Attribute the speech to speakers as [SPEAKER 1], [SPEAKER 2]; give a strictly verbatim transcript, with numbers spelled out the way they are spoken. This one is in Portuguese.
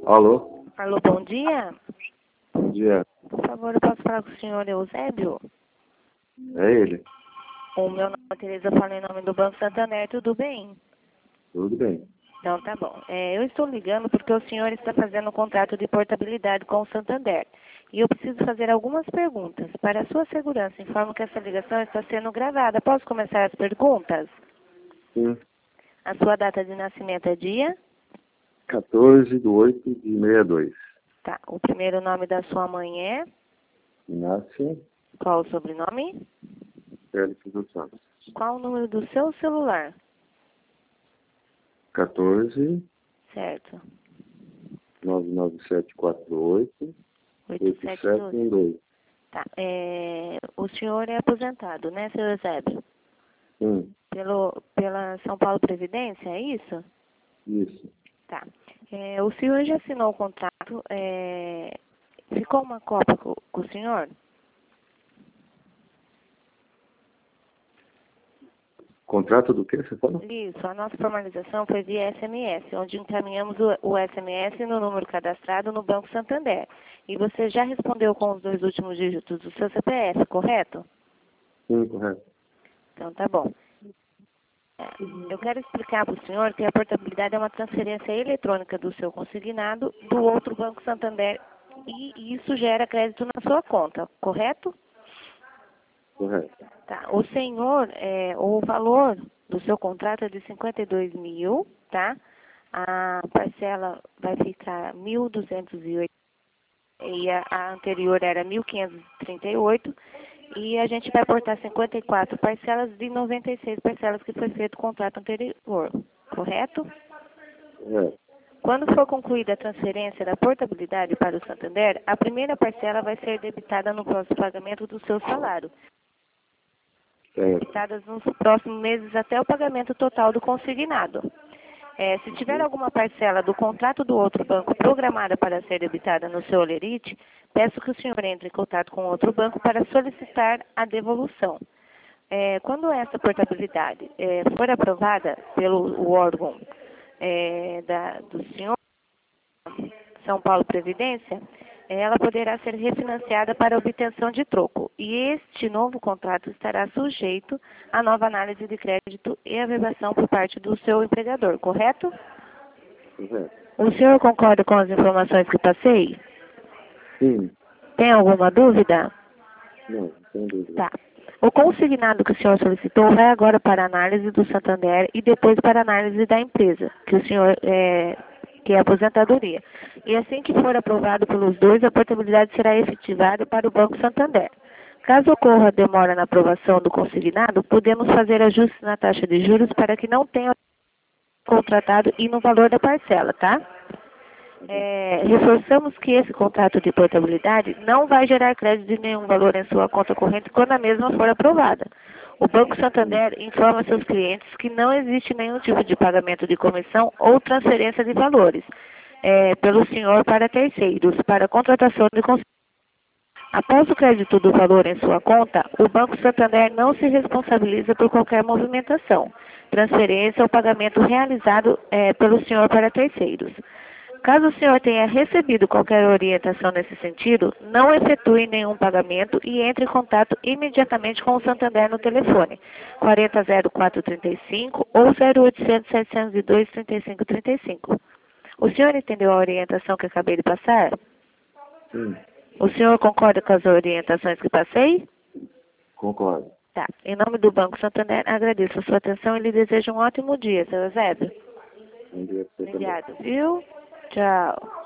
[SPEAKER 1] Alô?
[SPEAKER 2] Alô, bom dia.
[SPEAKER 1] Bom dia.
[SPEAKER 2] Por favor, eu posso falar com o senhor Eusébio?
[SPEAKER 1] É ele?
[SPEAKER 2] O meu nome é Tereza, falo em nome do Banco Santander, tudo bem?
[SPEAKER 1] Tudo bem.
[SPEAKER 2] Então, tá bom. É, eu estou ligando porque o senhor está fazendo um contrato de portabilidade com o Santander. E eu preciso fazer algumas perguntas. Para a sua segurança, informo que essa ligação está sendo gravada. Posso começar as perguntas?
[SPEAKER 1] Sim.
[SPEAKER 2] A sua data de nascimento é dia?
[SPEAKER 1] quatorze de oito de sessenta e dois.
[SPEAKER 2] Tá. O primeiro nome da sua mãe é?
[SPEAKER 1] Inácio
[SPEAKER 2] Qual o sobrenome?
[SPEAKER 1] Félix dos Santos.
[SPEAKER 2] Qual o número do seu celular?
[SPEAKER 1] quatorze,
[SPEAKER 2] Certo.
[SPEAKER 1] nove nove sete quatro oito,
[SPEAKER 2] oito
[SPEAKER 1] oito
[SPEAKER 2] sete
[SPEAKER 1] sete
[SPEAKER 2] dois.
[SPEAKER 1] um dois.
[SPEAKER 2] Tá. É, o senhor é aposentado, né, seu Eusébio?
[SPEAKER 1] Sim,
[SPEAKER 2] Pelo, pela São Paulo Previdência, é isso?
[SPEAKER 1] isso.
[SPEAKER 2] Tá. É, o senhor já assinou o contrato? É, ficou uma cópia com, com o senhor?
[SPEAKER 1] Contrato do que você falou?
[SPEAKER 2] Isso. A nossa formalização foi via S M S, onde encaminhamos o, o S M S no número cadastrado no Banco Santander. E você já respondeu com os dois últimos dígitos do seu C P F, correto?
[SPEAKER 1] Sim, correto.
[SPEAKER 2] Então, tá bom. Eu quero explicar para o senhor que a portabilidade é uma transferência eletrônica do seu consignado do outro Banco Santander e isso gera crédito na sua conta, correto?
[SPEAKER 1] Correto.
[SPEAKER 2] Tá. O senhor, é, o valor do seu contrato é de cinquenta e dois mil, tá? A parcela vai ficar mil duzentos e oito e a, a anterior era mil quinhentos e trinta e oito e a gente vai portar cinquenta e quatro parcelas de noventa e seis parcelas que foi feito o contrato anterior, correto?
[SPEAKER 1] Correto.
[SPEAKER 2] Quando for concluída a transferência da portabilidade para o Santander, a primeira parcela vai ser debitada no próximo pagamento do seu salário,
[SPEAKER 1] Certo.
[SPEAKER 2] debitadas nos próximos meses até o pagamento total do consignado. É, se tiver alguma parcela do contrato do outro banco programada para ser debitada no seu Olerite, peço que o senhor entre em contato com outro banco para solicitar a devolução. É, quando essa portabilidade é, for aprovada pelo o órgão é, da, do senhor São Paulo Previdência, ela poderá ser refinanciada para obtenção de troco. E este novo contrato estará sujeito à nova análise de crédito e averbação por parte do seu empregador, correto?
[SPEAKER 1] Correto.
[SPEAKER 2] O senhor concorda com as informações que passei?
[SPEAKER 1] Sim.
[SPEAKER 2] Tem alguma dúvida?
[SPEAKER 1] Não, sem dúvida.
[SPEAKER 2] Tá. O consignado que o senhor solicitou vai agora para a análise do Santander e depois para a análise da empresa, que o senhor é, que é a aposentadoria. E assim que for aprovado pelos dois, a portabilidade será efetivada para o Banco Santander. Caso ocorra demora na aprovação do consignado, podemos fazer ajustes na taxa de juros para que não tenha contratado e no valor da parcela, tá? É, reforçamos que esse contrato de portabilidade não vai gerar crédito de nenhum valor em sua conta corrente quando a mesma for aprovada. O Banco Santander informa seus clientes que não existe nenhum tipo de pagamento de comissão ou transferência de valores é, pelo senhor para terceiros, para contratação de consignado. Após o crédito do valor em sua conta, o Banco Santander não se responsabiliza por qualquer movimentação, transferência ou pagamento realizado é, pelo senhor para terceiros. Caso o senhor tenha recebido qualquer orientação nesse sentido, não efetue nenhum pagamento e entre em contato imediatamente com o Santander no telefone quarenta zero quatro trinta e cinco ou zero oitocentos, setecentos e dois, trinta e cinco trinta e cinco. O senhor entendeu a orientação que acabei de passar?
[SPEAKER 1] Sim.
[SPEAKER 2] O senhor concorda com as orientações que passei?
[SPEAKER 1] Concordo.
[SPEAKER 2] Tá. Em nome do Banco Santander, agradeço a sua atenção e lhe desejo um ótimo dia, seu Eusébio.
[SPEAKER 1] Bom dia pra você também.
[SPEAKER 2] Obrigado, viu? Tchau.